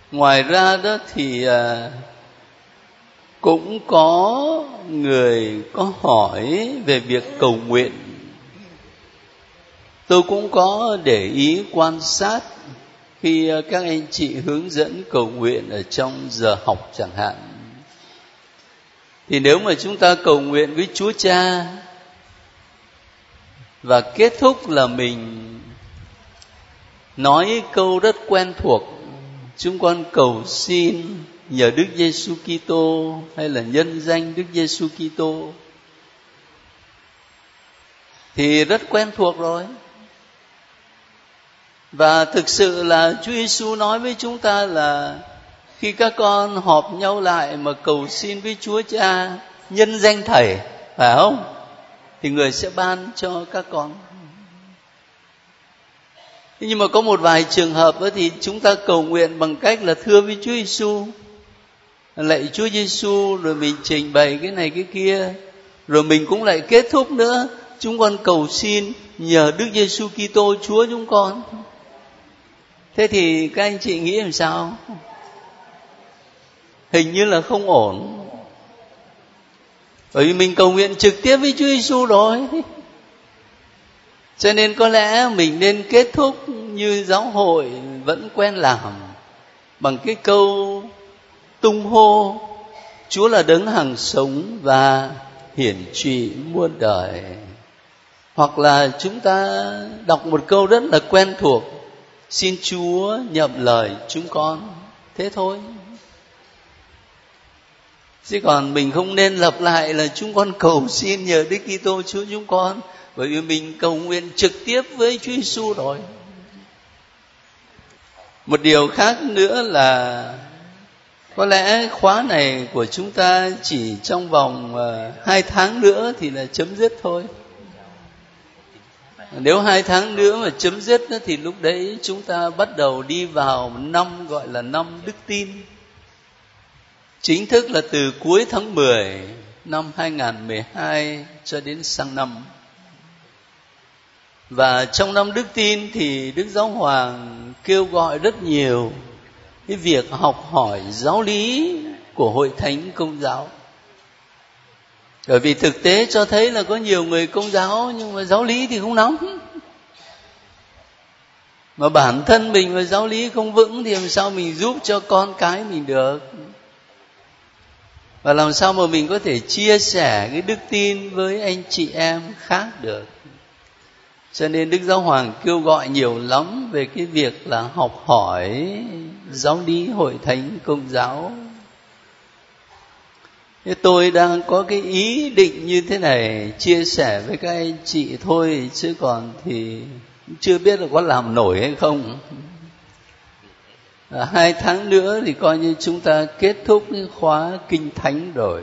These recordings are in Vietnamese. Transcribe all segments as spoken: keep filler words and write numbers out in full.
Ngoài ra đó thì à, cũng có người có hỏi về việc cầu nguyện. Tôi cũng có để ý quan sát khi các anh chị hướng dẫn cầu nguyện ở trong giờ học chẳng hạn. Thì nếu mà chúng ta cầu nguyện với Chúa Cha và kết thúc là mình nói câu rất quen thuộc: chúng con cầu xin nhờ Đức Giêsu Kitô, hay là nhân danh Đức Giêsu Kitô, thì rất quen thuộc rồi. Và thực sự là Chúa Giêsu nói với chúng ta là khi các con họp nhau lại mà cầu xin với Chúa Cha nhân danh Thầy, phải không? Thì Người sẽ ban cho các con. Nhưng mà có một vài trường hợp ấy thì chúng ta cầu nguyện bằng cách là thưa với Chúa Giêsu, lạy Chúa Giêsu, rồi mình trình bày cái này cái kia, rồi mình cũng lại kết thúc nữa: chúng con cầu xin nhờ Đức Giêsu Kitô Chúa chúng con. Thế thì các anh chị nghĩ làm sao? Hình như là không ổn. Bởi vì mình cầu nguyện trực tiếp với Chúa Giêsu rồi. Cho nên có lẽ mình nên kết thúc như giáo hội vẫn quen làm, bằng cái câu tung hô: Chúa là đấng hằng sống và hiển trị muôn đời. Hoặc là chúng ta đọc một câu rất là quen thuộc: xin Chúa nhậm lời chúng con. Thế thôi. Chứ còn mình không nên lặp lại là chúng con cầu xin nhờ Đức Kitô Chúa chúng con, bởi vì mình cầu nguyện trực tiếp với Chúa Giêsu rồi. Một điều khác nữa là có lẽ khóa này của chúng ta chỉ trong vòng uh, hai tháng nữa thì là chấm dứt thôi. Nếu hai tháng nữa mà chấm dứt thì lúc đấy chúng ta bắt đầu đi vào năm gọi là năm đức tin. Chính thức là từ cuối tháng mười năm hai nghìn không trăm mười hai cho đến sang năm. Và trong năm đức tin thì Đức Giáo Hoàng kêu gọi rất nhiều cái việc học hỏi giáo lý của Hội Thánh Công giáo. Bởi vì thực tế cho thấy là có nhiều người Công giáo nhưng mà giáo lý thì không nắm. Mà bản thân mình mà giáo lý không vững thì làm sao mình giúp cho con cái mình được? Và làm sao mà mình có thể chia sẻ cái đức tin với anh chị em khác được? Cho nên Đức Giáo Hoàng kêu gọi nhiều lắm về cái việc là học hỏi giáo lý Hội Thánh Công giáo. Thế tôi đang có cái ý định như thế này chia sẻ với các anh chị thôi, chứ còn thì chưa biết là có làm nổi hay không. À, hai tháng nữa thì coi như chúng ta kết thúc cái khóa Kinh Thánh rồi.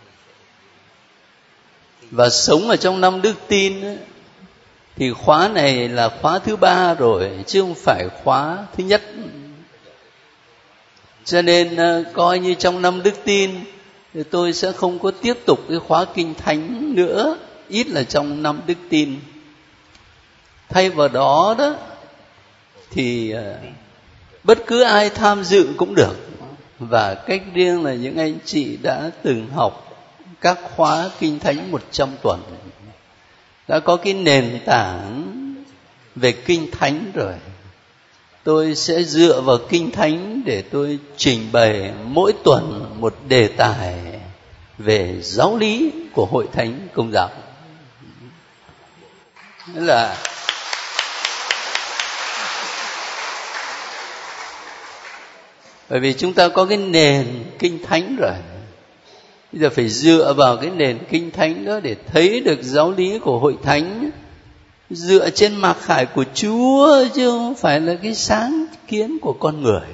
Và sống ở trong năm đức tin ấy, thì khóa này là khóa thứ ba rồi, chứ không phải khóa thứ nhất. Cho nên coi như trong năm đức tin thì tôi sẽ không có tiếp tục cái khóa Kinh Thánh nữa, ít là trong năm đức tin. Thay vào đó đó thì bất cứ ai tham dự cũng được. Và cách riêng là những anh chị đã từng học các khóa Kinh Thánh một trăm tuần, đã có cái nền tảng về Kinh Thánh rồi. Tôi sẽ dựa vào Kinh Thánh để tôi trình bày mỗi tuần một đề tài về giáo lý của Hội Thánh Công giáo. Nghĩa là bởi vì chúng ta có cái nền Kinh Thánh rồi, bây giờ phải dựa vào cái nền Kinh Thánh đó để thấy được giáo lý của Hội Thánh, dựa trên mặc khải của Chúa chứ không phải là cái sáng kiến của con người.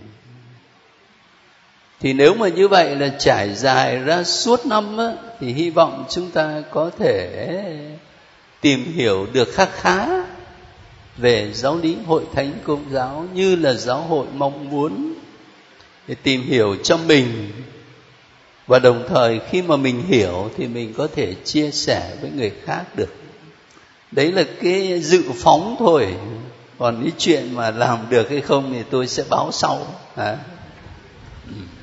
Thì nếu mà như vậy là trải dài ra suốt năm á, thì hy vọng chúng ta có thể tìm hiểu được khá khá về giáo lý Hội Thánh Công giáo như là giáo hội mong muốn, để tìm hiểu cho mình. Và đồng thời khi mà mình hiểu thì mình có thể chia sẻ với người khác được. Đấy là cái dự phóng thôi. còn cái chuyện mà làm được hay không thì tôi sẽ báo sau. À.